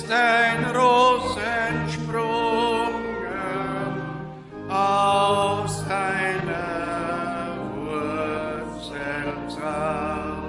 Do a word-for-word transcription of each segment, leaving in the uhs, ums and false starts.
ist ein Rosensprung aus seiner Wurzelzahl,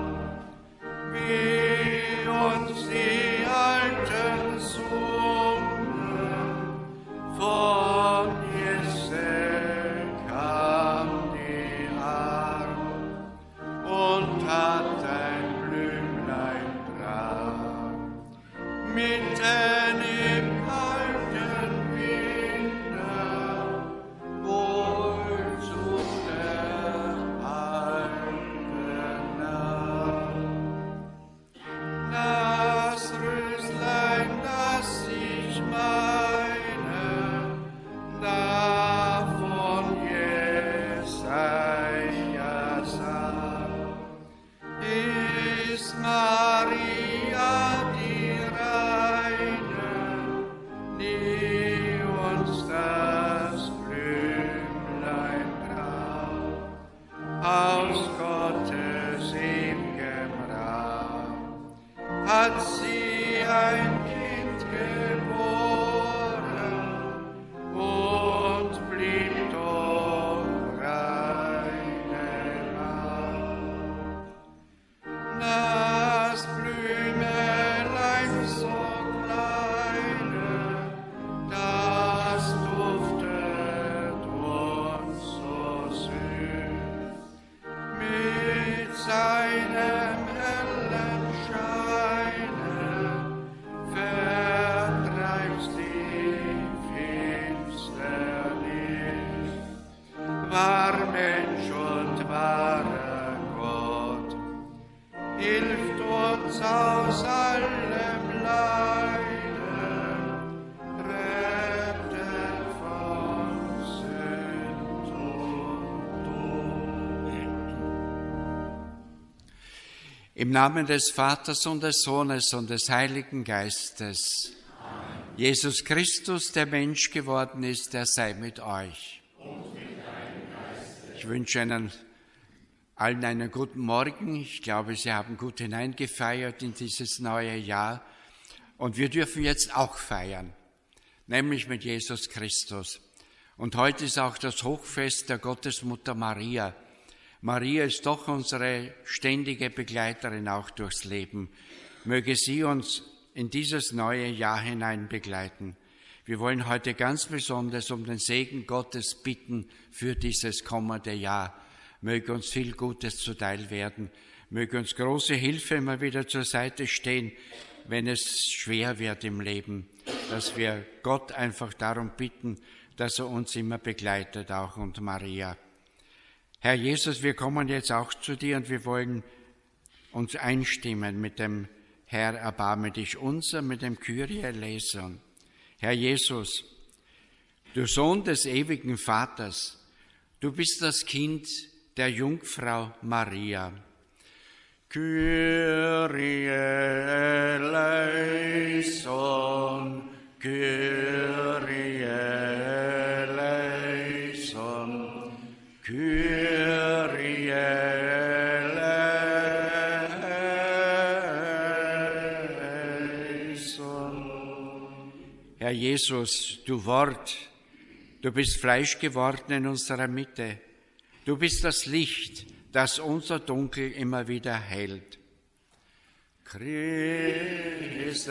wie uns die alten sungen, von Jesse kam die Harp und hat ein Blümlein brach, mitten im kalten Winter, wohl zu der Alpen nah. Das Röslein, das ich meine, davon Jesaja sagt, ist Maria die Reine, die uns das Blümlein brach, aus Gottes ew'gem Rahm hat sie ein Kind geboren und blieb doch reine Maid. Das Blümelein so kleine, das duftet uns so süß, mit seinem hellen Scheine vertreibst die Finsternis. War Mensch und wahrer Gott, hilft uns aus allem Leiden, rettet von Sünd und Tod. Im Namen des Vaters und des Sohnes und des Heiligen Geistes. Amen. Jesus Christus, der Mensch geworden ist, der sei mit euch. Und mit deinem Geiste. Ich wünsche Ihnen allen einen guten Morgen. Ich glaube, Sie haben gut hineingefeiert in dieses neue Jahr. Und wir dürfen jetzt auch feiern, nämlich mit Jesus Christus. Und heute ist auch das Hochfest der Gottesmutter Maria. Maria ist doch unsere ständige Begleiterin auch durchs Leben. Möge sie uns in dieses neue Jahr hinein begleiten. Wir wollen heute ganz besonders um den Segen Gottes bitten für dieses kommende Jahr. Möge uns viel Gutes zuteil werden. Möge uns große Hilfe immer wieder zur Seite stehen, wenn es schwer wird im Leben. Dass wir Gott einfach darum bitten, dass er uns immer begleitet, auch und Maria. Herr Jesus, wir kommen jetzt auch zu dir und wir wollen uns einstimmen mit dem Herr, erbarme dich unser, mit dem Kyrie eleison. Herr Jesus, du Sohn des ewigen Vaters, du bist das Kind der Jungfrau Maria. Kyrie eleison, Kyrie eleison, Kyrie eleison. Herr Jesus, du Wort, du bist Fleisch geworden in unserer Mitte. Du bist das Licht, das unser Dunkel immer wieder hält. Christe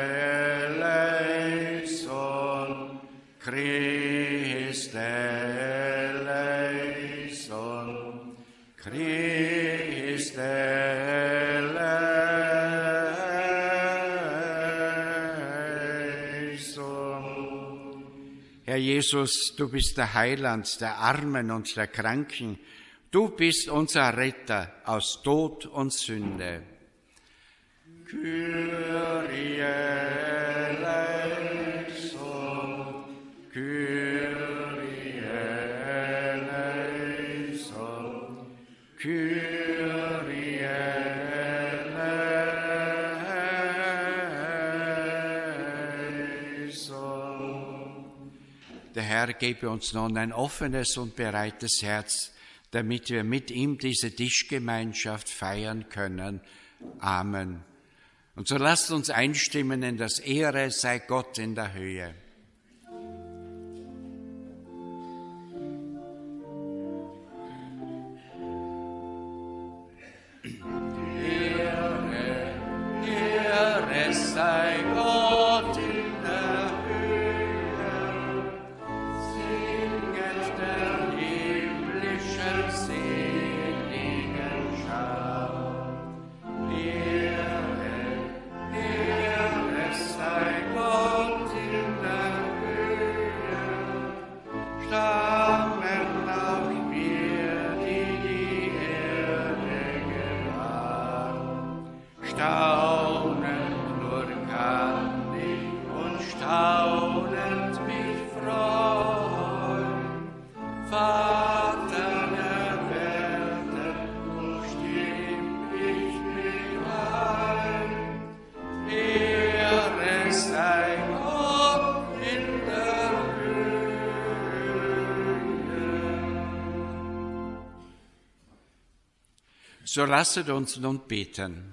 eleison, Christe eleison, Christe eleison. Herr Jesus, du bist der Heiland der Armen und der Kranken. Du bist unser Retter aus Tod und Sünde. Kyrie eleison, Kyrie eleison, Kyrie eleison. Der Herr gebe uns nun ein offenes und bereites Herz, damit wir mit ihm diese Tischgemeinschaft feiern können. Amen. Und so lasst uns einstimmen in das Ehre sei Gott in der Höhe. Ehre, Ehre sei Gott in der Höhe, singet der himmlischen seligen Schar. Ehre, Ehre sei Gott in der Höhe, stammen auch wir, die die Erde gewahr. Staunend nur kann ich und staunend mich freuen. Vater der Welt, so stimm ich mich ein. Ehre sei Gott in der Höhe. So lasset uns nun beten.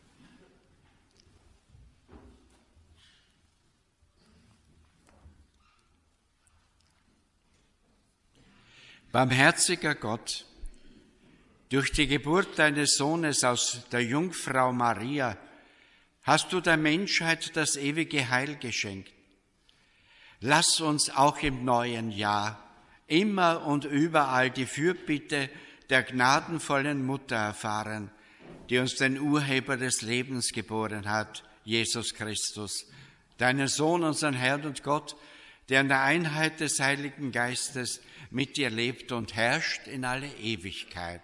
Barmherziger Gott, durch die Geburt deines Sohnes aus der Jungfrau Maria hast du der Menschheit das ewige Heil geschenkt. Lass uns auch im neuen Jahr immer und überall die Fürbitte der gnadenvollen Mutter erfahren, die uns den Urheber des Lebens geboren hat, Jesus Christus, deinen Sohn, unseren Herrn und Gott, der in der Einheit des Heiligen Geistes mit dir lebt und herrscht in alle Ewigkeit.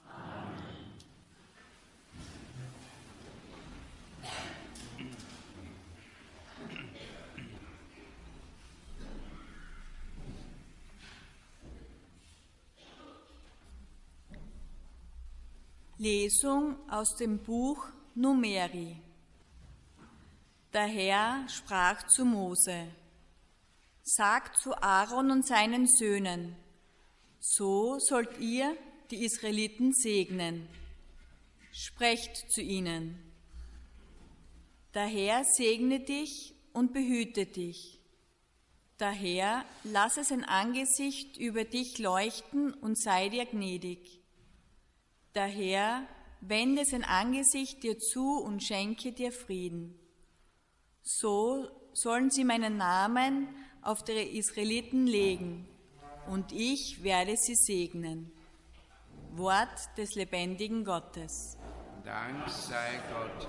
Lesung aus dem Buch Numeri. Der Herr sprach zu Mose: Sagt zu Aaron und seinen Söhnen: So sollt ihr die Israeliten segnen. Sprecht zu ihnen: Der Herr segne dich und behüte dich. Der Herr lasse sein Angesicht über dich leuchten und sei dir gnädig. Der Herr wende sein Angesicht dir zu und schenke dir Frieden. So sollen sie meinen Namen auf die Israeliten legen, und ich werde sie segnen. Wort des lebendigen Gottes. Dank sei Gott.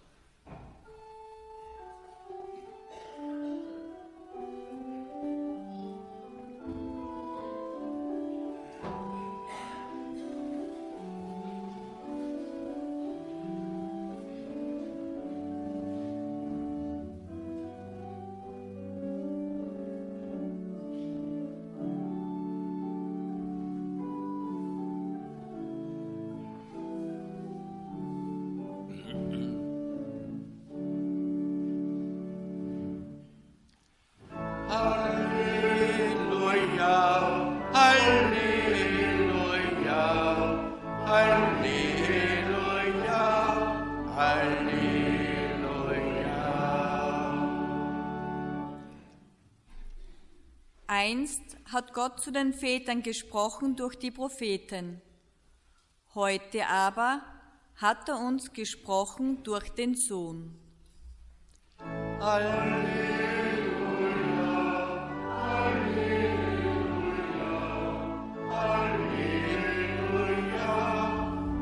Einst hat Gott zu den Vätern gesprochen durch die Propheten. Heute aber hat er uns gesprochen durch den Sohn. Halleluja, Halleluja, Halleluja,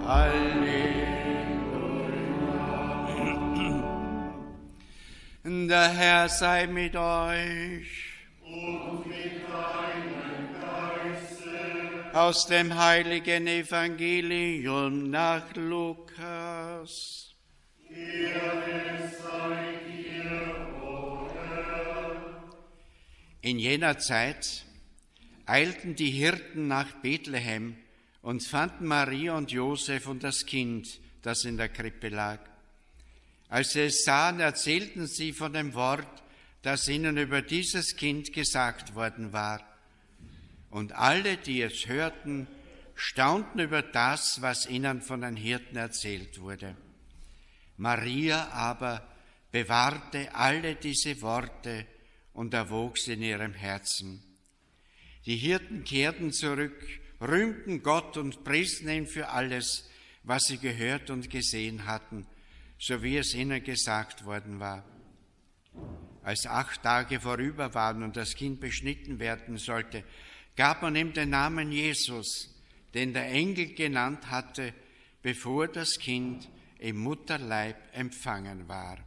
Halleluja. Der Herr sei mit euch. Und mit deinem Geiste. Aus dem heiligen Evangelium nach Lukas. Ehre sei dir, o Herr. In jener Zeit eilten die Hirten nach Bethlehem und fanden Maria und Josef und das Kind, das in der Krippe lag. Als sie es sahen, erzählten sie von dem Wort, das ihnen über dieses Kind gesagt worden war. Und alle, die es hörten, staunten über das, was ihnen von den Hirten erzählt wurde. Maria aber bewahrte alle diese Worte und erwog sie in ihrem Herzen. Die Hirten kehrten zurück, rühmten Gott und priesen ihn für alles, was sie gehört und gesehen hatten, so wie es ihnen gesagt worden war. Als acht Tage vorüber waren und das Kind beschnitten werden sollte, gab man ihm den Namen Jesus, den der Engel genannt hatte, bevor das Kind im Mutterleib empfangen war.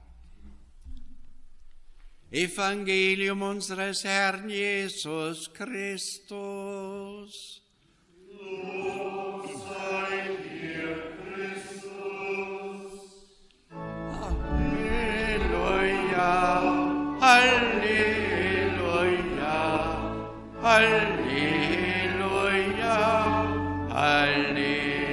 Evangelium unseres Herrn Jesus Christus. Lob sei dir, Christus. Halleluja, Halleluja, Halleluja, Halleluja.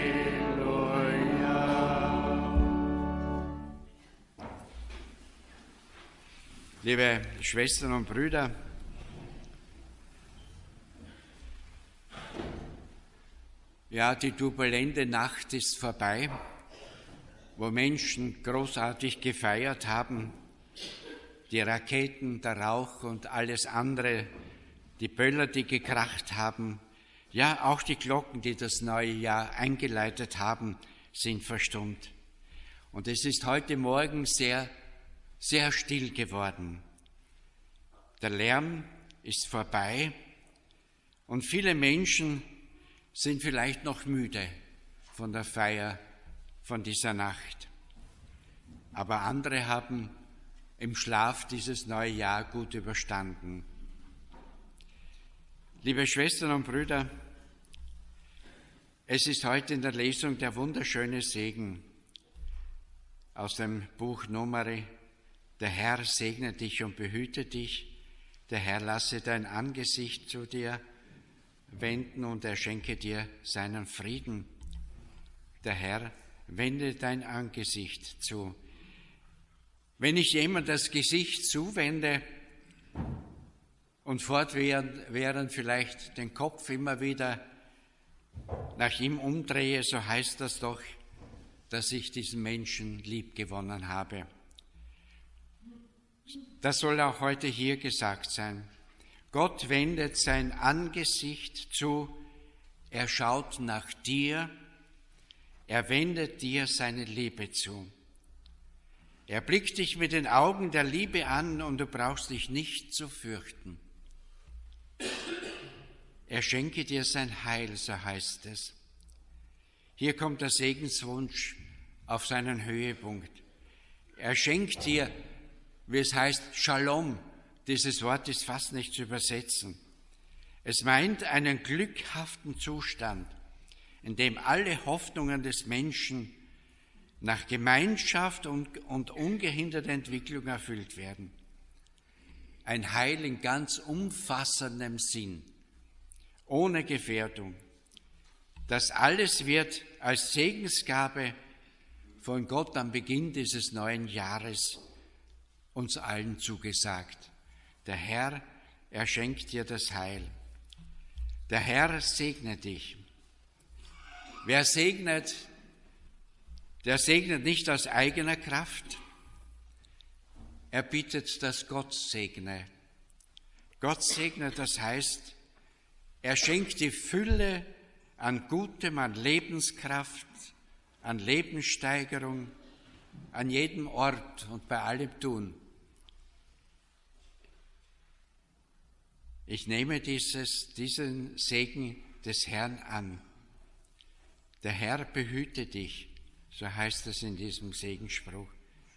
Liebe Schwestern und Brüder, ja, die turbulente Nacht ist vorbei, wo Menschen großartig gefeiert haben, die Raketen, der Rauch und alles andere, die Böller, die gekracht haben, ja, auch die Glocken, die das neue Jahr eingeleitet haben, sind verstummt. Und es ist heute Morgen sehr sehr still geworden. Der Lärm ist vorbei und viele Menschen sind vielleicht noch müde von der Feier von dieser Nacht. Aber andere haben im Schlaf dieses neue Jahr gut überstanden. Liebe Schwestern und Brüder, es ist heute in der Lesung der wunderschöne Segen aus dem Buch Numeri. Der Herr segne dich und behüte dich, der Herr lasse dein Angesicht zu dir wenden und er schenke dir seinen Frieden. Der Herr wende dein Angesicht zu. Wenn ich jemand das Gesicht zuwende und fortwährend vielleicht den Kopf immer wieder nach ihm umdrehe, so heißt das doch, dass ich diesen Menschen liebgewonnen habe. Das soll auch heute hier gesagt sein. Gott wendet sein Angesicht zu, er schaut nach dir, er wendet dir seine Liebe zu. Er blickt dich mit den Augen der Liebe an und du brauchst dich nicht zu fürchten. Er schenke dir sein Heil, so heißt es. Hier kommt der Segenswunsch auf seinen Höhepunkt. Er schenkt dir, wie es heißt, Shalom. Dieses Wort ist fast nicht zu übersetzen. Es meint einen glückhaften Zustand, in dem alle Hoffnungen des Menschen nach Gemeinschaft und, und ungehinderter Entwicklung erfüllt werden. Ein Heil in ganz umfassendem Sinn, ohne Gefährdung. Das alles wird als Segensgabe von Gott am Beginn dieses neuen Jahres uns allen zugesagt. Der Herr, er schenkt dir das Heil. Der Herr segne dich. Wer segnet, der segnet nicht aus eigener Kraft. Er bittet, dass Gott segne. Gott segnet, das heißt, er schenkt die Fülle an Gutem, an Lebenskraft, an Lebenssteigerung, an jedem Ort und bei allem Tun. Ich nehme dieses, diesen Segen des Herrn an. Der Herr behüte dich, so heißt es in diesem Segensspruch.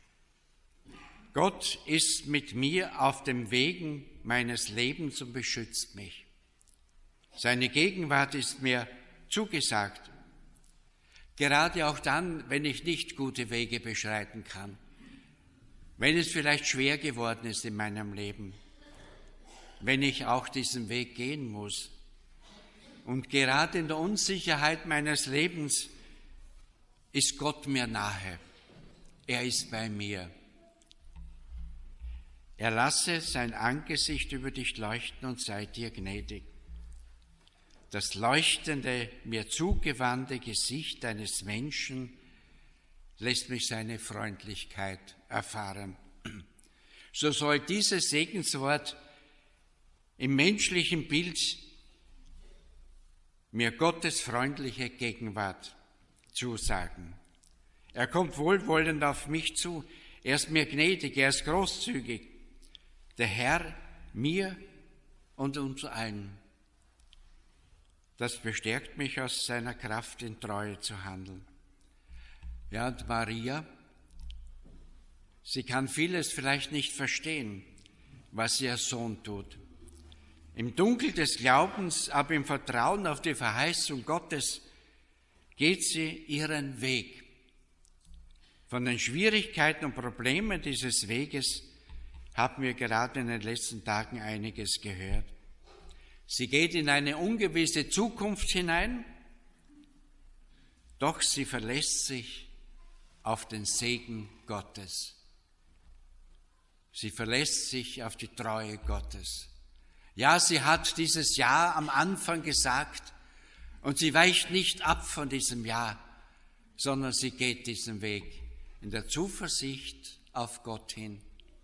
Gott ist mit mir auf dem Wegen meines Lebens und beschützt mich. Seine Gegenwart ist mir zugesagt. Gerade auch dann, wenn ich nicht gute Wege beschreiten kann, wenn es vielleicht schwer geworden ist in meinem Leben, wenn ich auch diesen Weg gehen muss. Und gerade in der Unsicherheit meines Lebens ist Gott mir nahe. Er ist bei mir. Er lasse sein Angesicht über dich leuchten und sei dir gnädig. Das leuchtende, mir zugewandte Gesicht eines Menschen lässt mich seine Freundlichkeit erfahren. So soll dieses Segenswort im menschlichen Bild mir Gottes freundliche Gegenwart zusagen. Er kommt wohlwollend auf mich zu, er ist mir gnädig, er ist großzügig. Der Herr mir und uns allen. Das bestärkt mich, aus seiner Kraft in Treue zu handeln. Ja, und Maria, sie kann vieles vielleicht nicht verstehen, was ihr Sohn tut. Im Dunkel des Glaubens, aber im Vertrauen auf die Verheißung Gottes, geht sie ihren Weg. Von den Schwierigkeiten und Problemen dieses Weges haben wir gerade in den letzten Tagen einiges gehört. Sie geht in eine ungewisse Zukunft hinein, doch sie verlässt sich auf den Segen Gottes. Sie verlässt sich auf die Treue Gottes. Ja, sie hat dieses Ja am Anfang gesagt und sie weicht nicht ab von diesem Ja, sondern sie geht diesen Weg in der Zuversicht auf Gott hin.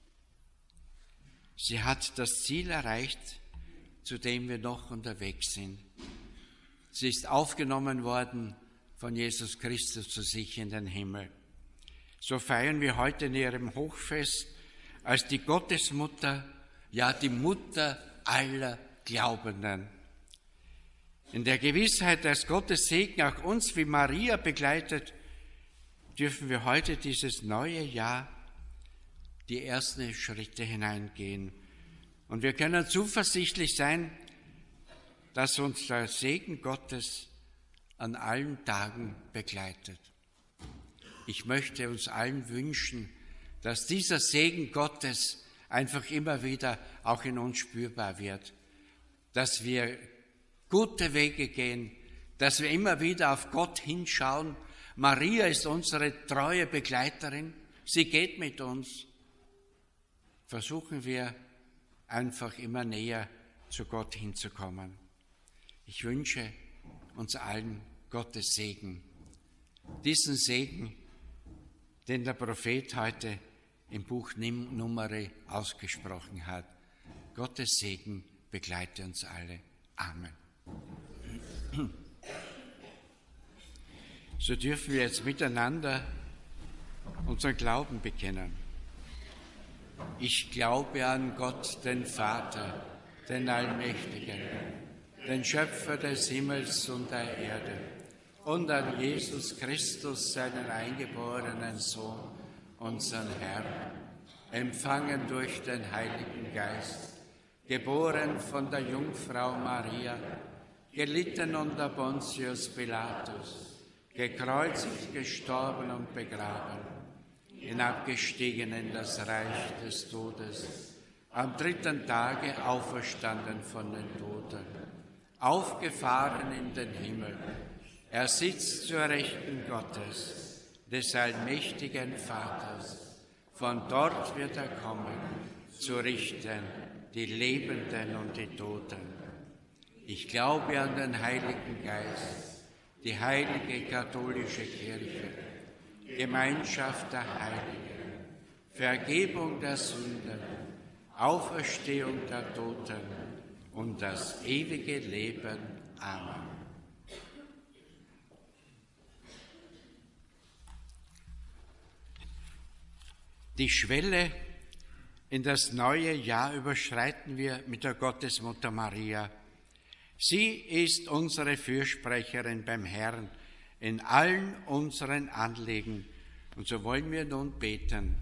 Sie hat das Ziel erreicht, zu dem wir noch unterwegs sind. Sie ist aufgenommen worden von Jesus Christus zu sich in den Himmel. So feiern wir heute in ihrem Hochfest als die Gottesmutter, ja die Mutter aller Glaubenden. In der Gewissheit, dass Gottes Segen auch uns wie Maria begleitet, dürfen wir heute dieses neue Jahr die ersten Schritte hineingehen. Und wir können zuversichtlich sein, dass uns der Segen Gottes an allen Tagen begleitet. Ich möchte uns allen wünschen, dass dieser Segen Gottes einfach immer wieder auch in uns spürbar wird, dass wir gute Wege gehen, dass wir immer wieder auf Gott hinschauen. Maria ist unsere treue Begleiterin, sie geht mit uns. Versuchen wir einfach immer näher zu Gott hinzukommen. Ich wünsche uns allen Gottes Segen. Diesen Segen, den der Prophet heute im Buch Numeri ausgesprochen hat. Gottes Segen begleite uns alle. Amen. So dürfen wir jetzt miteinander unseren Glauben bekennen. Ich glaube an Gott, den Vater, den Allmächtigen, den Schöpfer des Himmels und der Erde, und an Jesus Christus, seinen eingeborenen Sohn, unseren Herrn, empfangen durch den Heiligen Geist, geboren von der Jungfrau Maria, gelitten unter Pontius Pilatus, gekreuzigt, gestorben und begraben, hinabgestiegen in das Reich des Todes, am dritten Tage auferstanden von den Toten, aufgefahren in den Himmel. Er sitzt zur Rechten Gottes, des allmächtigen Vaters. Von dort wird er kommen, zu richten die Lebenden und die Toten. Ich glaube an den Heiligen Geist, die heilige katholische Kirche, Gemeinschaft der Heiligen, Vergebung der Sünden, Auferstehung der Toten und das ewige Leben. Amen. Die Schwelle in das neue Jahr überschreiten wir mit der Gottesmutter Maria. Sie ist unsere Fürsprecherin beim Herrn in allen unseren Anliegen. Und so wollen wir nun beten.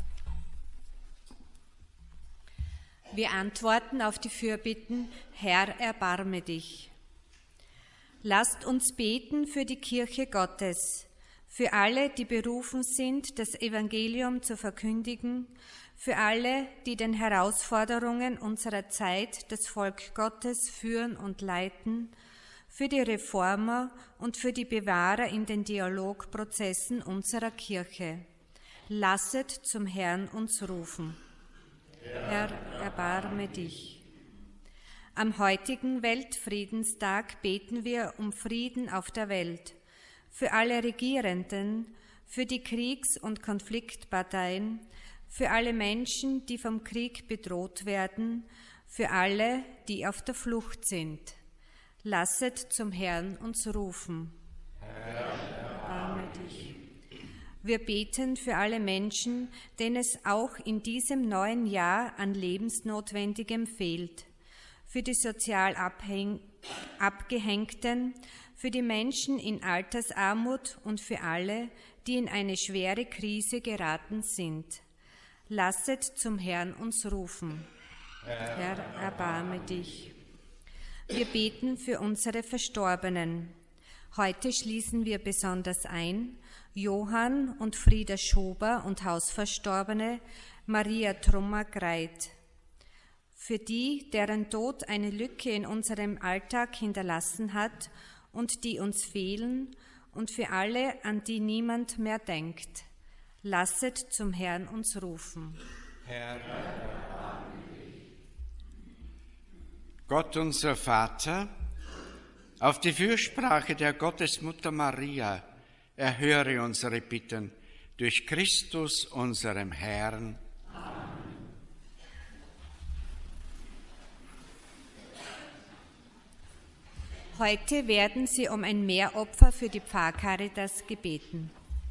Wir antworten auf die Fürbitten: Herr, erbarme dich. Lasst uns beten für die Kirche Gottes, für alle, die berufen sind, das Evangelium zu verkündigen, für alle, die den Herausforderungen unserer Zeit das Volk Gottes führen und leiten, für die Reformer und für die Bewahrer in den Dialogprozessen unserer Kirche. Lasset zum Herrn uns rufen. Herr, erbarme dich. Am heutigen Weltfriedenstag beten wir um Frieden auf der Welt, für alle Regierenden, für die Kriegs- und Konfliktparteien, für alle Menschen, die vom Krieg bedroht werden, für alle, die auf der Flucht sind. Lasset zum Herrn uns rufen. Herr, erbarme dich. Wir beten für alle Menschen, denen es auch in diesem neuen Jahr an Lebensnotwendigem fehlt, für die sozial abhäng- Abgehängten, für die Menschen in Altersarmut und für alle, die in eine schwere Krise geraten sind. Lasset zum Herrn uns rufen. Herr, Herr, erbarme dich. Wir beten für unsere Verstorbenen. Heute schließen wir besonders ein Johann und Frieda Schober und Hausverstorbene Maria Trummer-Greit. Für die, deren Tod eine Lücke in unserem Alltag hinterlassen hat und die uns fehlen, und für alle, an die niemand mehr denkt. Lasset zum Herrn uns rufen. Herr, Gott unser Vater, auf die Fürsprache der Gottesmutter Maria erhöre unsere Bitten durch Christus, unserem Herrn. Amen. Heute werden Sie um ein Mehropfer für die Pfarrcaritas gebeten.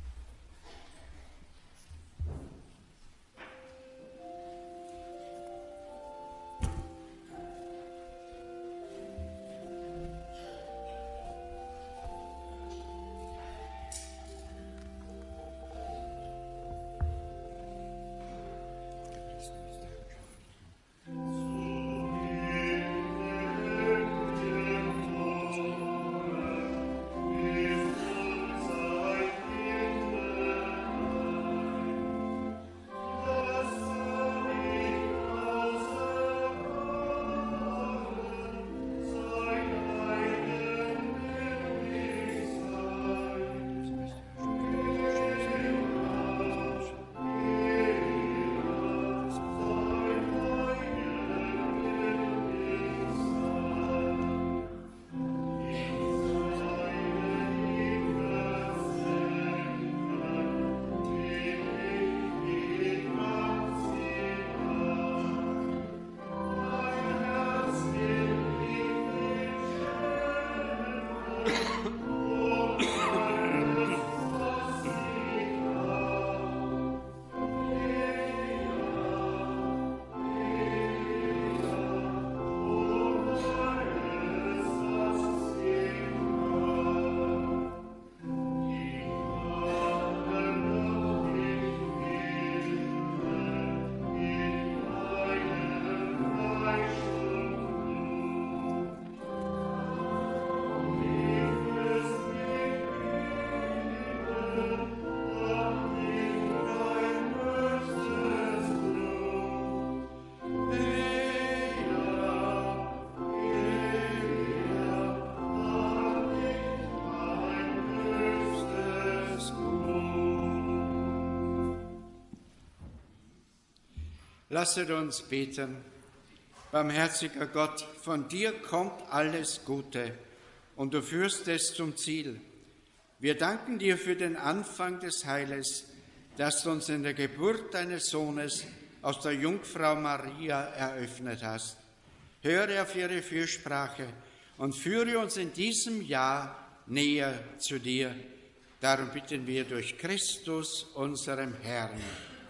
Lasset uns beten. Barmherziger Gott, von dir kommt alles Gute und du führst es zum Ziel. Wir danken dir für den Anfang des Heiles, das du uns in der Geburt deines Sohnes aus der Jungfrau Maria eröffnet hast. Höre auf ihre Fürsprache und führe uns in diesem Jahr näher zu dir. Darum bitten wir durch Christus, unserem Herrn.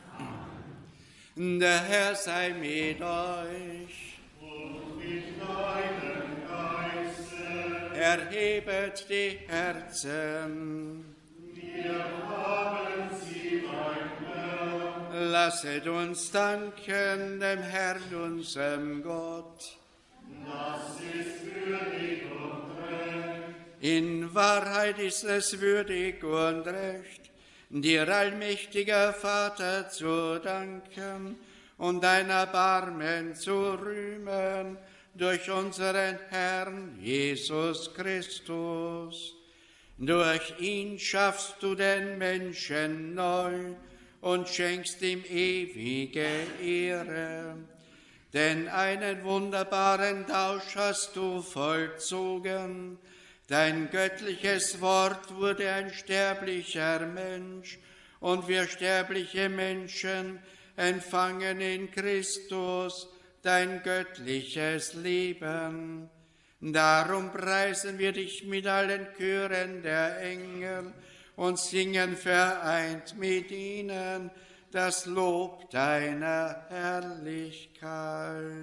Der Herr sei mit euch. Und mit deinem Geiste. Erhebet die Herzen. Wir haben sie, mein Herr. Lasset uns danken dem Herrn, unserem Gott. Das ist würdig und recht. In Wahrheit ist es würdig und recht, dir, allmächtiger Vater, zu danken und dein Erbarmen zu rühmen durch unseren Herrn Jesus Christus. Durch ihn schaffst du den Menschen neu und schenkst ihm ewige Ehre. Denn einen wunderbaren Tausch hast du vollzogen, Dein göttliches Wort wurde ein sterblicher Mensch, und wir sterbliche Menschen empfangen in Christus dein göttliches Leben. Darum preisen wir dich mit allen Chören der Engel und singen vereint mit ihnen das Lob deiner Herrlichkeit.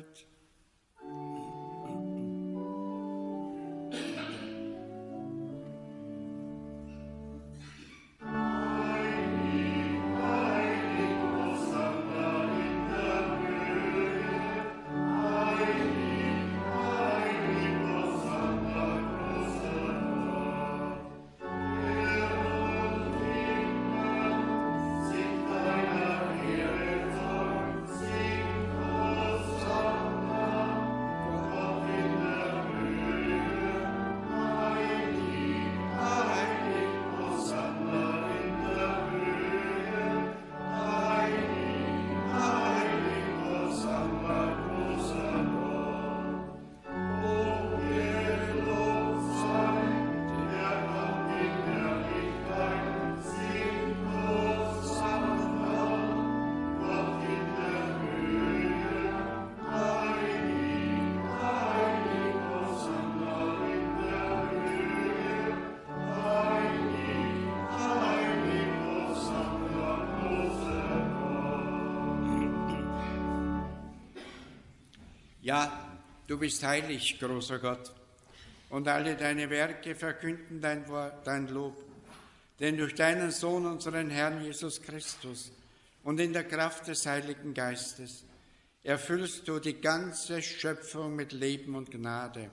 Ja, du bist heilig, großer Gott, und alle deine Werke verkünden dein Wort, dein Lob. Denn durch deinen Sohn, unseren Herrn Jesus Christus, und in der Kraft des Heiligen Geistes erfüllst du die ganze Schöpfung mit Leben und Gnade.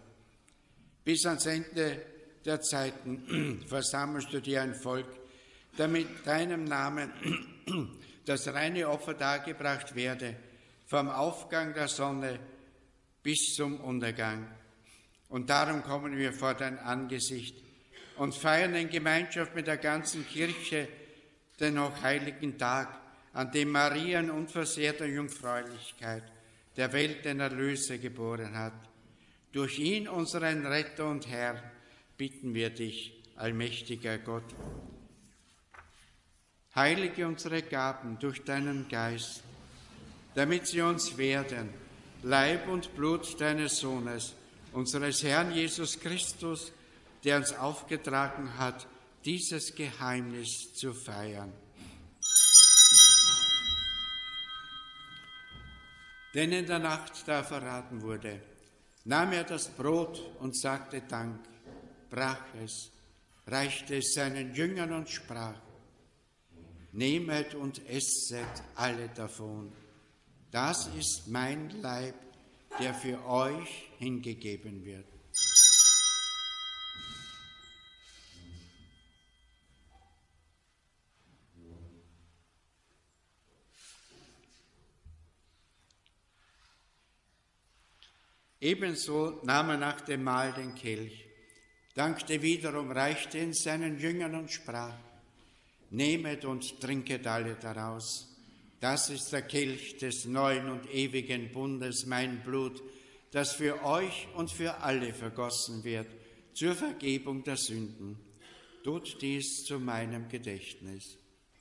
Bis ans Ende der Zeiten versammelst du dir ein Volk, damit deinem Namen das reine Opfer dargebracht werde, vom Aufgang der Sonne bis zum Untergang. Und darum kommen wir vor dein Angesicht und feiern in Gemeinschaft mit der ganzen Kirche den hochheiligen Tag, an dem Maria in unversehrter Jungfräulichkeit der Welt den Erlöser geboren hat. Durch ihn, unseren Retter und Herr, bitten wir dich, allmächtiger Gott. Heilige unsere Gaben durch deinen Geist, damit sie uns werden, Leib und Blut deines Sohnes, unseres Herrn Jesus Christus, der uns aufgetragen hat, dieses Geheimnis zu feiern. Denn in der Nacht, da er verraten wurde, nahm er das Brot und sagte Dank, brach es, reichte es seinen Jüngern und sprach: Nehmet und esset alle davon. Das ist mein Leib, der für euch hingegeben wird. Ebenso nahm er nach dem Mahl den Kelch, dankte wiederum, reichte ihn seinen Jüngern und sprach: Nehmet und trinket alle daraus. Das ist der Kelch des neuen und ewigen Bundes, mein Blut, das für euch und für alle vergossen wird, zur Vergebung der Sünden. Tut dies zu meinem Gedächtnis.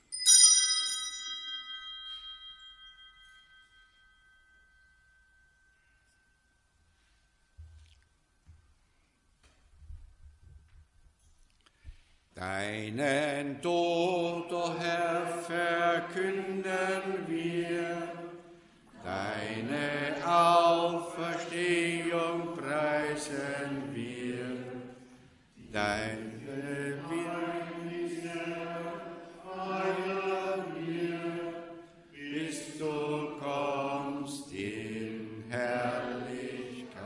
Deinen Tod, o Herr, verkünden wir, deine Auferstehung preisen wir, deine Wiederkunft feiern wir, bis du kommst in Herrlichkeit.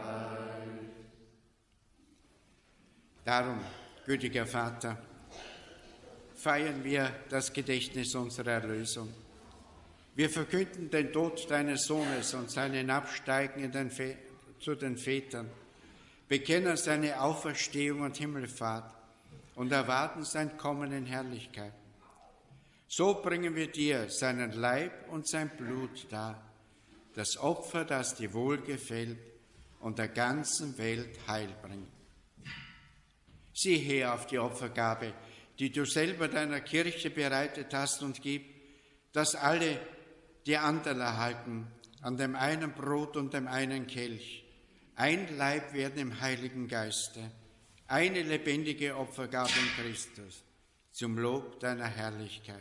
Darum, gütiger Vater, feiern wir das Gedächtnis unserer Erlösung. Wir verkünden den Tod deines Sohnes und sein Hinabsteigen in den Fe- zu den Vätern, bekennen seine Auferstehung und Himmelfahrt und erwarten sein Kommen in Herrlichkeit. So bringen wir dir seinen Leib und sein Blut dar, das Opfer, das dir wohlgefällt und der ganzen Welt Heil bringt. Sieh her auf die Opfergabe, die du selber deiner Kirche bereitet hast, und gib, dass alle, die Anteil erhalten an dem einen Brot und dem einen Kelch, ein Leib werden im Heiligen Geiste, eine lebendige Opfergabe in Christus, zum Lob deiner Herrlichkeit.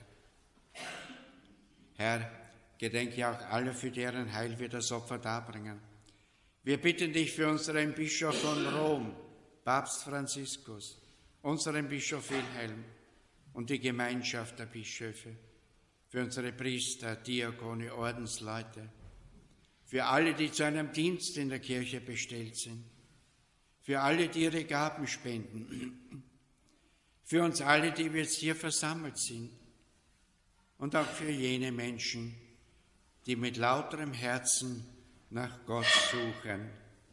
Herr, gedenke auch alle, für deren Heil wir das Opfer darbringen. Wir bitten dich für unseren Bischof von Rom, Papst Franziskus, unseren Bischof Wilhelm und die Gemeinschaft der Bischöfe, für unsere Priester, Diakone, Ordensleute, für alle, die zu einem Dienst in der Kirche bestellt sind, für alle, die ihre Gaben spenden, für uns alle, die wir jetzt hier versammelt sind, und auch für jene Menschen, die mit lauterem Herzen nach Gott suchen.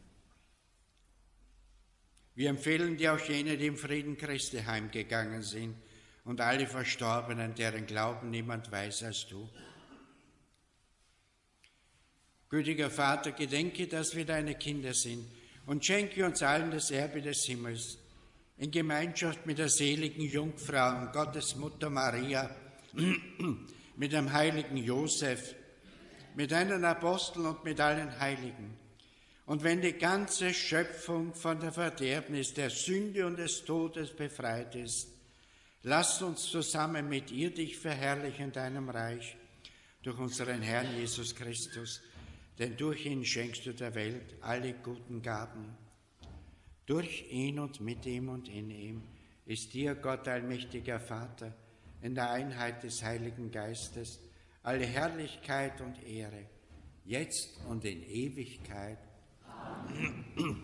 Wir empfehlen dir auch jene, die im Frieden Christi heimgegangen sind, und alle Verstorbenen, deren Glauben niemand weiß als du. Gütiger Vater, gedenke, dass wir deine Kinder sind, und schenke uns allen das Erbe des Himmels, in Gemeinschaft mit der seligen Jungfrau und Gottes Mutter Maria, mit dem heiligen Josef, mit deinen Aposteln und mit allen Heiligen. Und wenn die ganze Schöpfung von der Verderbnis der Sünde und des Todes befreit ist, lass uns zusammen mit ihr dich verherrlichen in deinem Reich, durch unseren Herrn Jesus Christus, denn durch ihn schenkst du der Welt alle guten Gaben. Durch ihn und mit ihm und in ihm ist dir, Gott allmächtiger Vater, in der Einheit des Heiligen Geistes, alle Herrlichkeit und Ehre, jetzt und in Ewigkeit. Amen.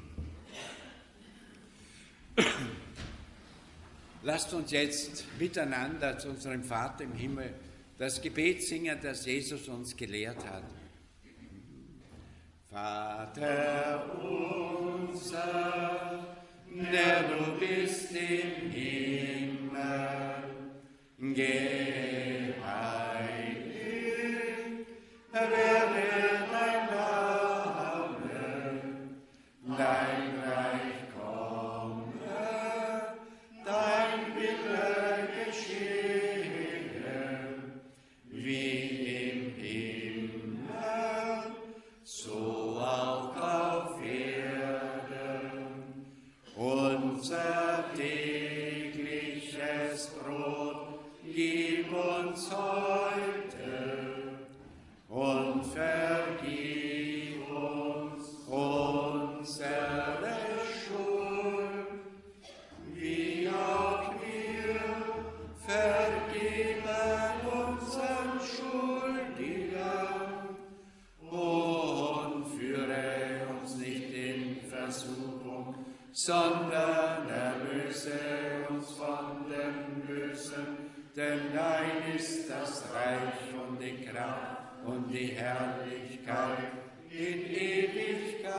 Lasst uns jetzt miteinander zu unserem Vater im Himmel das Gebet singen, das Jesus uns gelehrt hat. Vater unser, der du bist im Himmel, geheiligt werde dein Name, dein Reich komme, dein Wille geschehe, wie im Himmel, so auch auf Erden. Unser tägliches Brot gib uns heute und vergib uns unsere Schuld, wie auch wir vergeben unseren Schuldigern. Und führe uns nicht in Versuchung, sondern erlöse uns von dem Bösen. Denn dein ist das Reich und die Kraft und die Herrlichkeit in Ewigkeit.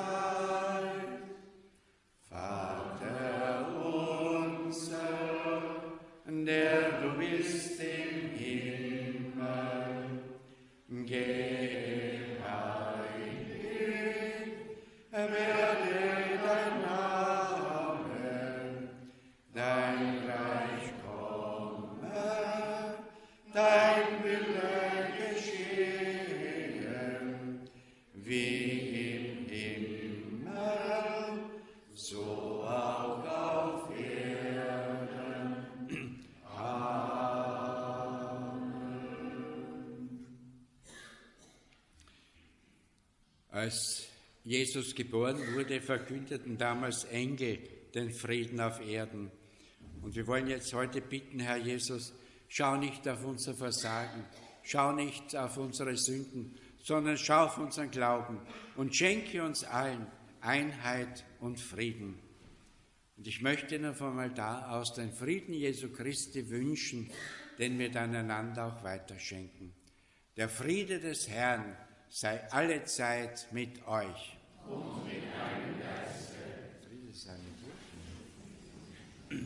Vater unser, der du bist im Himmel, geheiligt werde dein Name, dein Reich komme, dein Wille geschehe, wie im Himmel, so auch auf Erden. Amen. Als Jesus geboren wurde, verkündeten damals Engel den Frieden auf Erden. Und wir wollen jetzt heute bitten, Herr Jesus, schau nicht auf unser Versagen, schau nicht auf unsere Sünden, sondern schau auf unseren Glauben und schenke uns allen Einheit und Frieden. Und ich möchte noch einmal da aus den Frieden Jesu Christi wünschen, den wir dann einander auch weiterschenken. Der Friede des Herrn sei allezeit mit euch. Und mit deinem Geiste. Friede sei mit dir.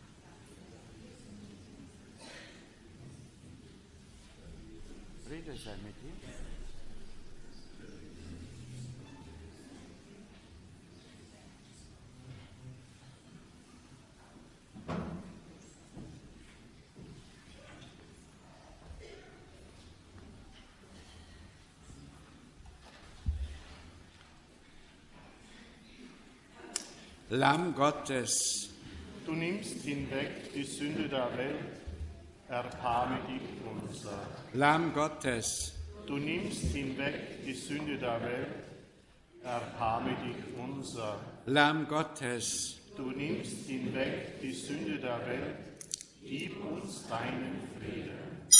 Friede sei mit dir. Lamm Gottes, Du nimmst hinweg die Sünde der Welt, erbarme dich unser. Lamm Gottes, Du nimmst hinweg die Sünde der Welt, erbarme dich unser. Lamm Gottes, Du nimmst hinweg die Sünde der Welt, gib uns deinen Frieden.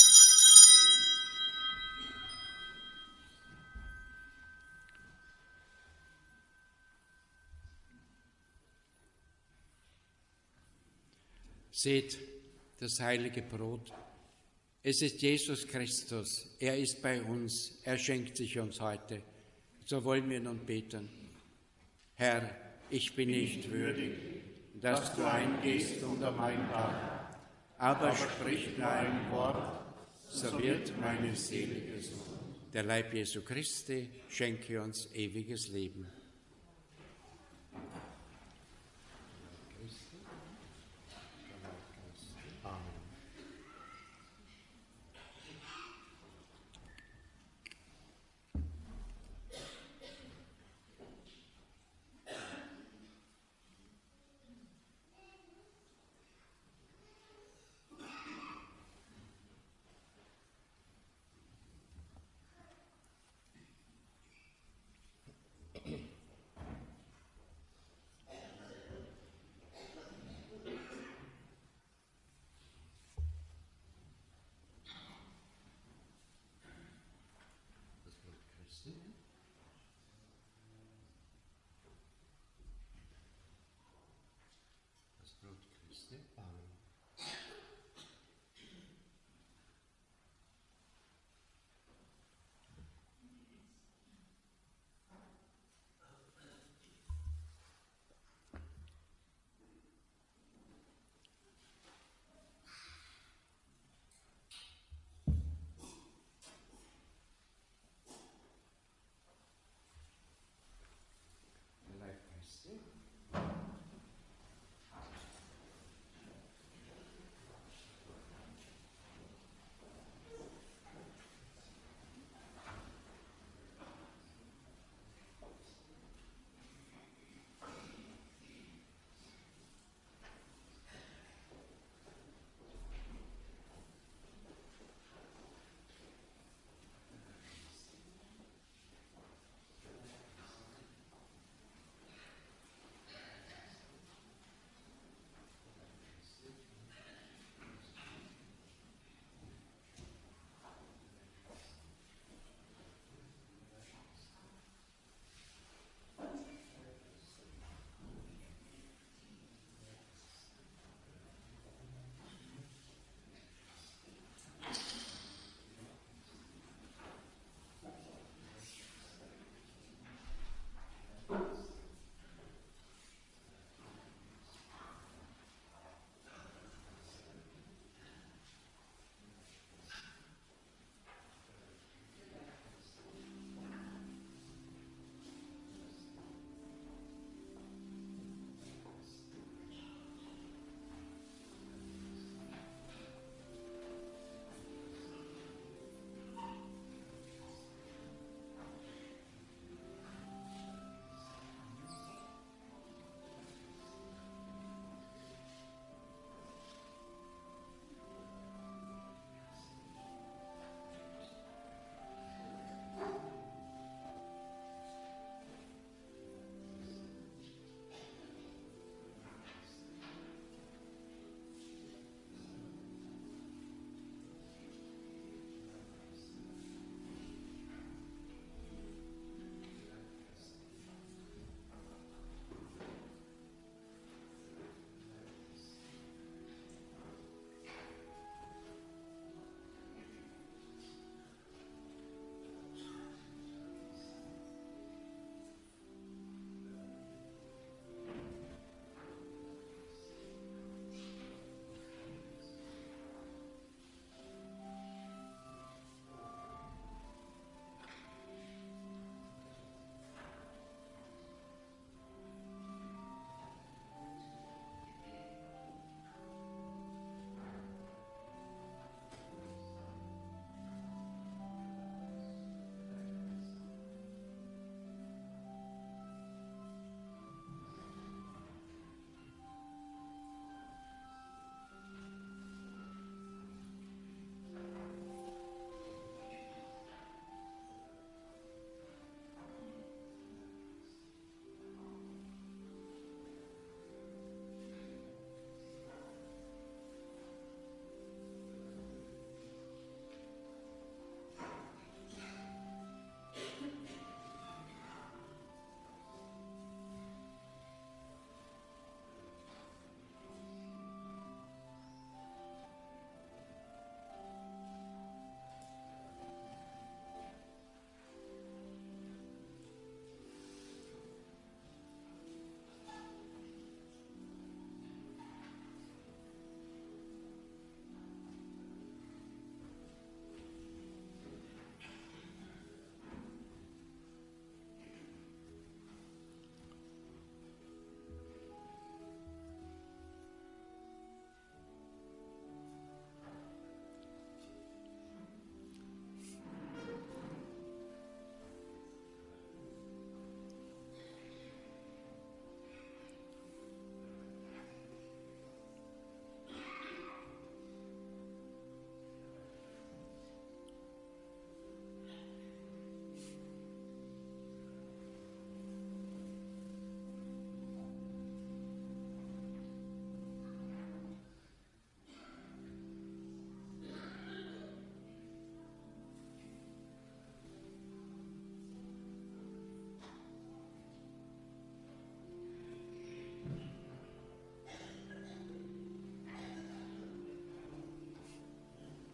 seht das heilige Brot. Es ist Jesus Christus. Er ist bei uns. Er schenkt sich uns heute. So wollen wir nun beten. Herr, ich bin nicht würdig, dass du eingehst unter mein Dach, aber sprich nur ein Wort, so wird meine Seele gesund. Der Leib Jesu Christi schenke uns ewiges Leben. Amen.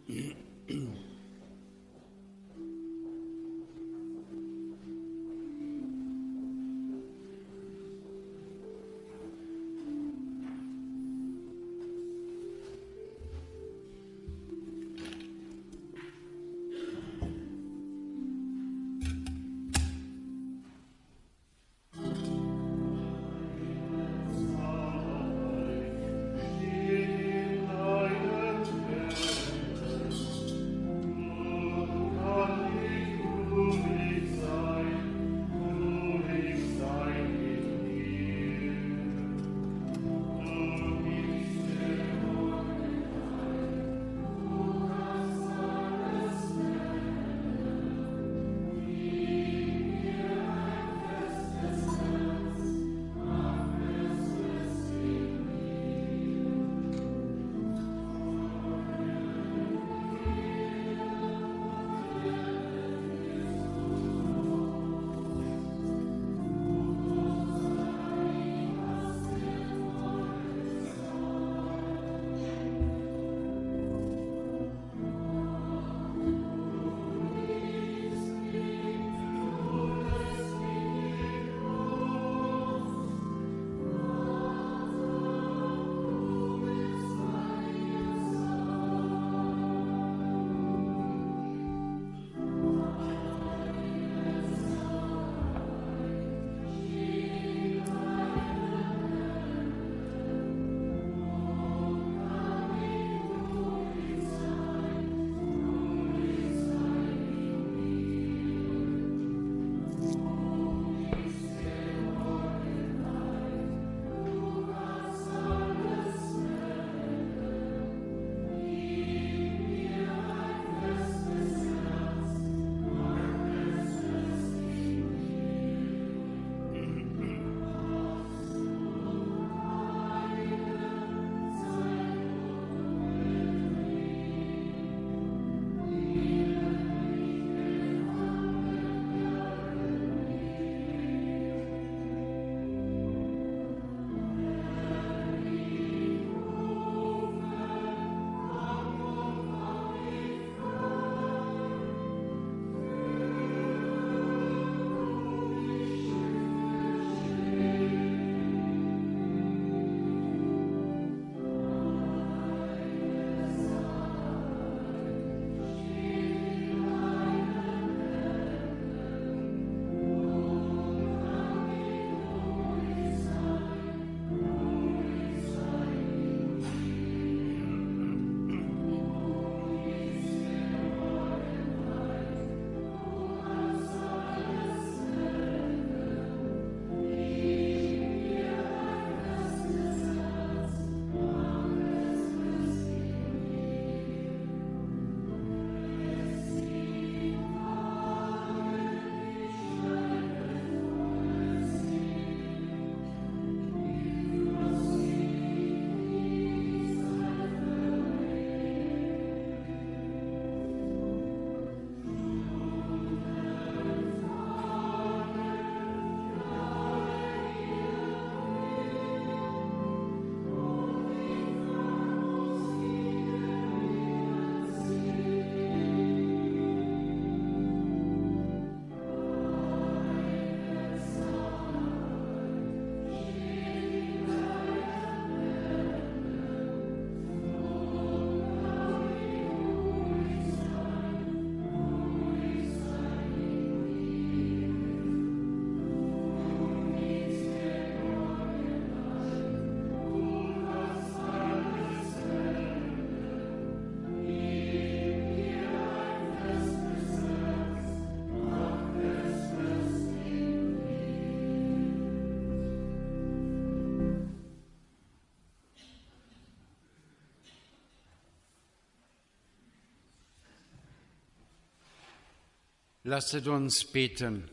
Lasset uns beten.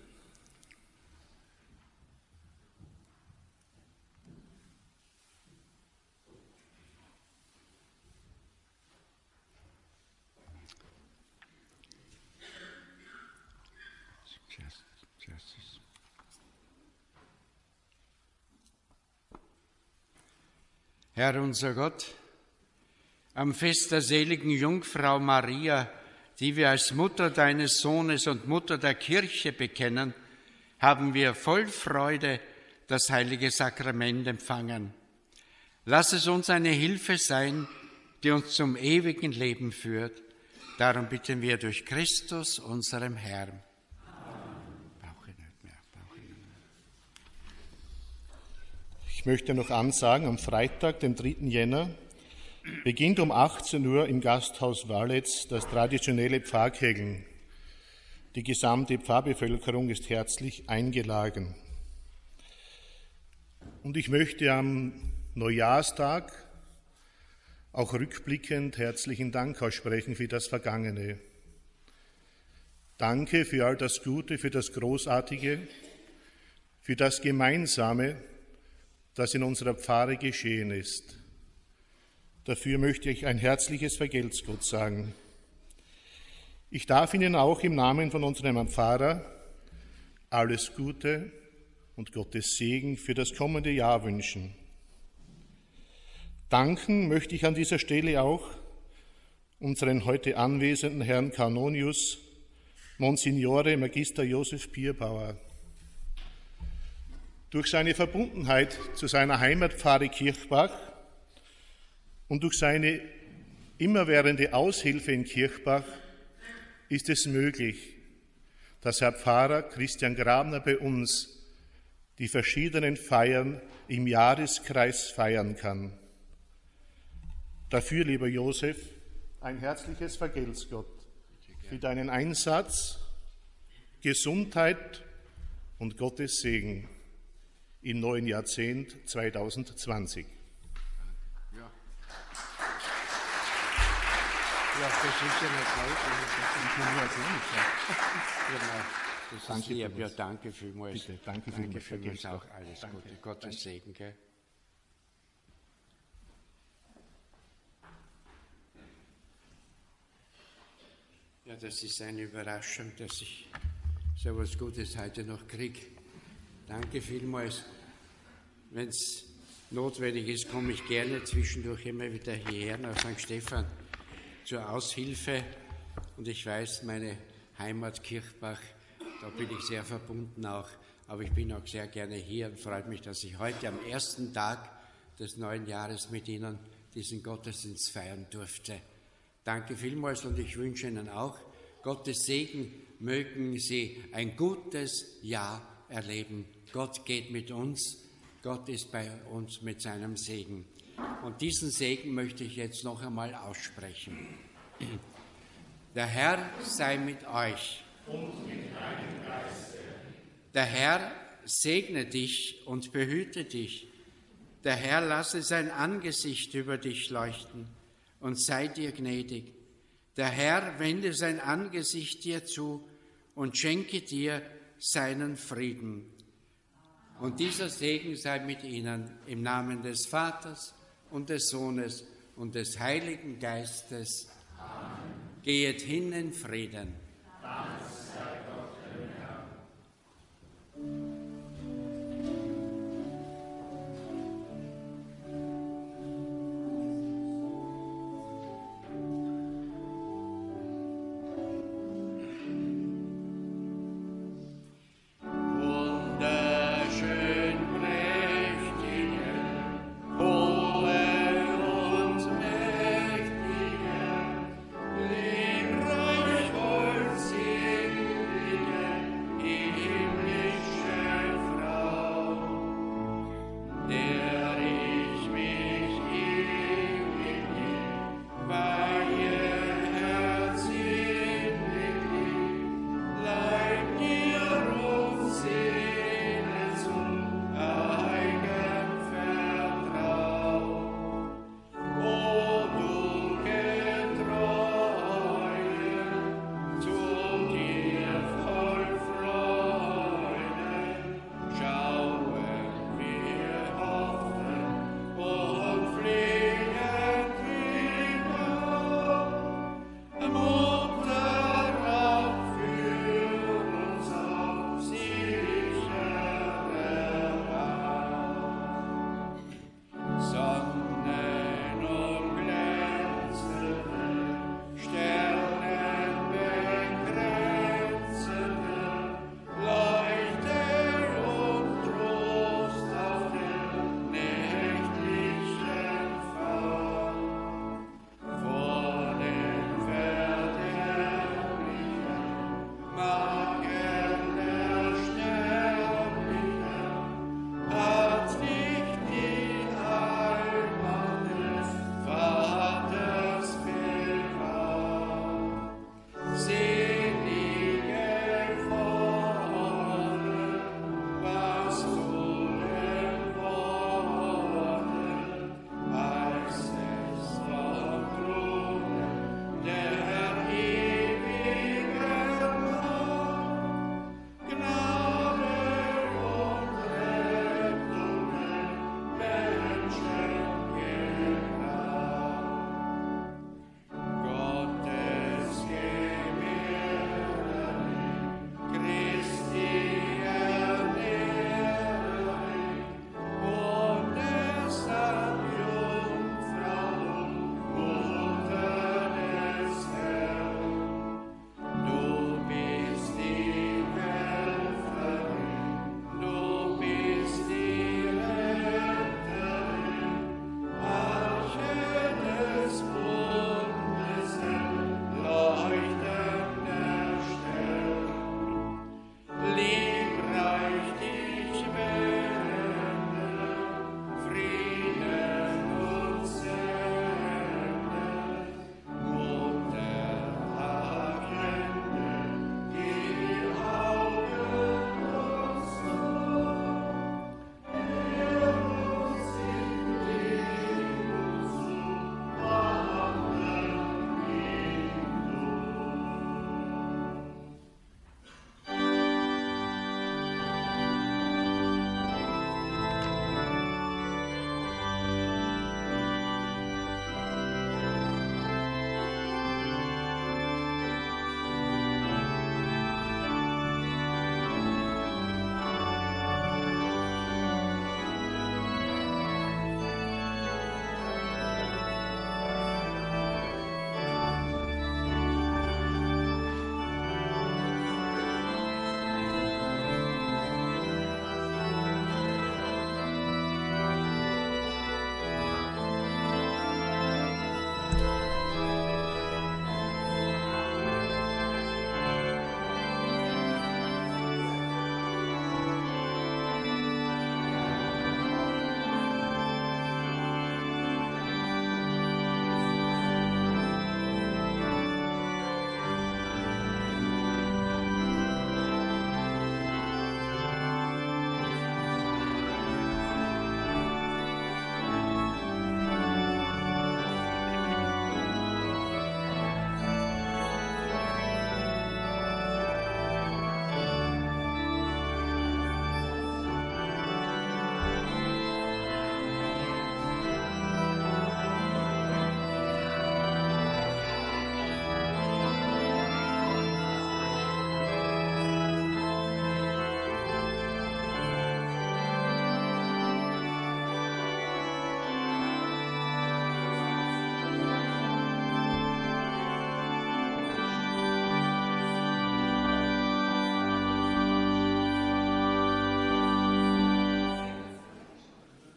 Herr unser Gott, am Fest der seligen Jungfrau Maria, die wir als Mutter deines Sohnes und Mutter der Kirche bekennen, haben wir voll Freude das heilige Sakrament empfangen. Lass es uns eine Hilfe sein, die uns zum ewigen Leben führt. Darum bitten wir durch Christus, unserem Herrn. Ich möchte noch ansagen, am Freitag, den dritten Jänner, beginnt um achtzehn Uhr im Gasthaus Walitz das traditionelle Pfarrkegeln. Die gesamte Pfarrbevölkerung ist herzlich eingeladen. Und ich möchte am Neujahrstag auch rückblickend herzlichen Dank aussprechen für das Vergangene. Danke für all das Gute, für das Großartige, für das Gemeinsame, das in unserer Pfarre geschehen ist. Dafür möchte ich ein herzliches Vergelt's Gott sagen. Ich darf Ihnen auch im Namen von unserem Pfarrer alles Gute und Gottes Segen für das kommende Jahr wünschen. Danken möchte ich an dieser Stelle auch unseren heute anwesenden Herrn Kanonius, Monsignore Magister Josef Bierbauer. Durch seine Verbundenheit zu seiner Heimatpfarre Kirchbach und durch seine immerwährende Aushilfe in Kirchbach ist es möglich, dass Herr Pfarrer Christian Grabner bei uns die verschiedenen Feiern im Jahreskreis feiern kann. Dafür, lieber Josef, ein herzliches Vergelt's Gott für deinen Einsatz, Gesundheit und Gottes Segen im neuen Jahrzehnt zweitausendzwanzig. Ja, ja das ist ja nicht das danke, ist lieb. Ja, danke vielmals. Bitte, danke, danke vielmals. vielmals auch. Alles danke. Gute. Gottes danke. Segen. Gell? Ja, das ist eine Überraschung, dass ich so etwas Gutes heute noch kriege. Danke vielmals. Wenn es notwendig ist, komme ich gerne zwischendurch immer wieder hierher nach Sankt Stephan zur Aushilfe. Und ich weiß, meine Heimat Kirchbach, da bin ich sehr verbunden auch. Aber ich bin auch sehr gerne hier und freut mich, dass ich heute am ersten Tag des neuen Jahres mit Ihnen diesen Gottesdienst feiern durfte. Danke vielmals und ich wünsche Ihnen auch Gottes Segen. Mögen Sie ein gutes Jahr erleben. Gott geht mit uns. Gott ist bei uns mit seinem Segen. Und diesen Segen möchte ich jetzt noch einmal aussprechen. Der Herr sei mit euch. Und mit deinem Geiste. Der Herr segne dich und behüte dich. Der Herr lasse sein Angesicht über dich leuchten und sei dir gnädig. Der Herr wende sein Angesicht dir zu und schenke dir seinen Frieden. Und dieser Segen sei mit ihnen im Namen des Vaters und des Sohnes und des Heiligen Geistes. Amen. Gehet hin in Frieden.